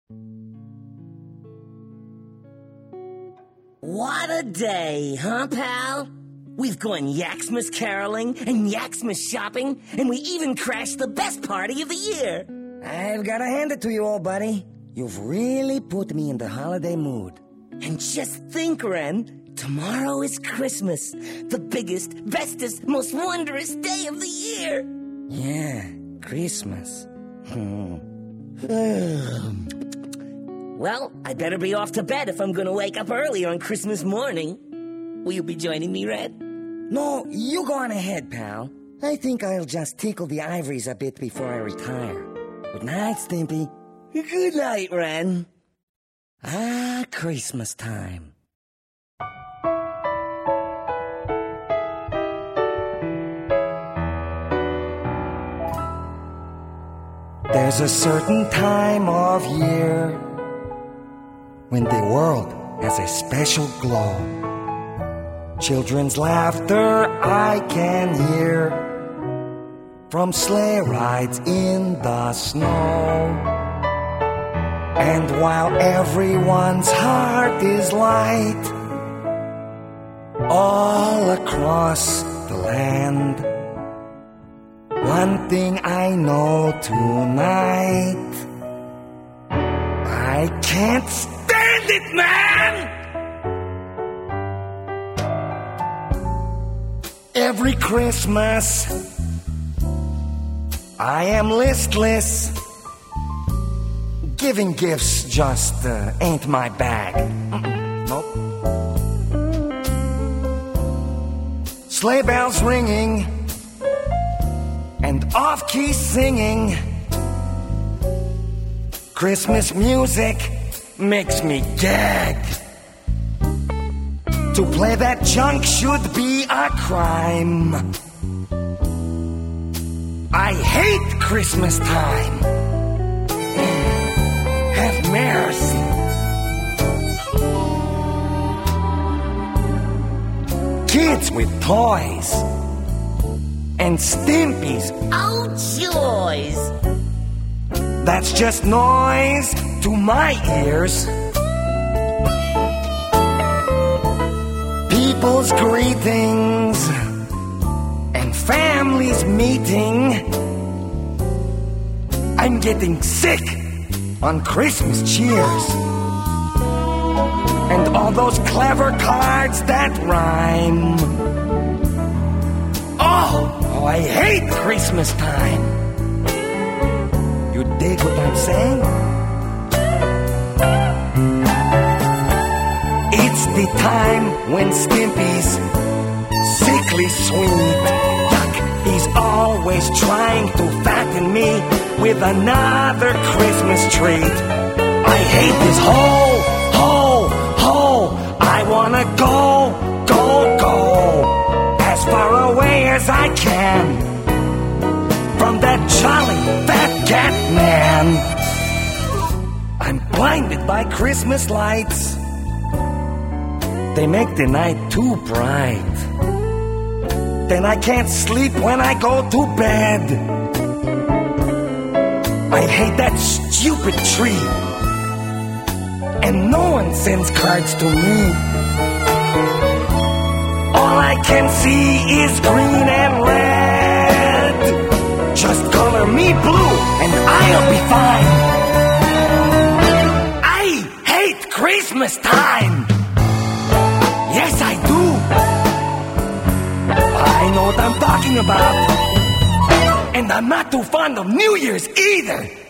What a day, huh, pal? We've gone Yaxmas caroling and Yaxmas shopping, and we even crashed the best party of the year. I've got to hand it to you, old buddy. You've really put me in the holiday mood. And just think, Ren, tomorrow is Christmas, the biggest, bestest, most wondrous day of the year. Yeah, Christmas. Well, I better be off to bed if I'm going to wake up early on Christmas morning. Will you be joining me, Red? No, you go on ahead, pal. I think I'll just tickle the ivories a bit before I retire. Good night, Stimpy. Good night, Ren. Ah, Christmas time. There's a certain time of year when the world has a special glow. Children's laughter I can hear from sleigh rides in the snow. And while everyone's heart is light all across the land, one thing I know tonight: I can't stand it, man! Every Christmas I am listless. Giving gifts just ain't my bag. Nope. Sleigh bells ringing and off-key singing. Christmas music makes me gag. To play that junk should be a crime. I hate Christmas time. Have mercy. Kids with toys and Stimpies. Oh, joys! That's just noise to my ears. People's greetings and families meeting. I'm getting sick on Christmas cheers and all those clever cards that rhyme. Oh, I hate Christmas time. You dig what I'm saying? It's the time when Stimpy's sickly sweet. Yuck, he's always trying to fatten me with another Christmas treat. I hate this ho. I wanna go as far away as I can from that jolly fat cat man. I'm blinded by Christmas lights. They make the night too bright. Then I can't sleep when I go to bed. I hate that stupid tree. And no one sends cards to me. All I can see is green and red. Just color me blue and I'll be fine. I hate Christmas time. Yes, I do. I know what I'm talking about. And I'm not too fond of New Year's either.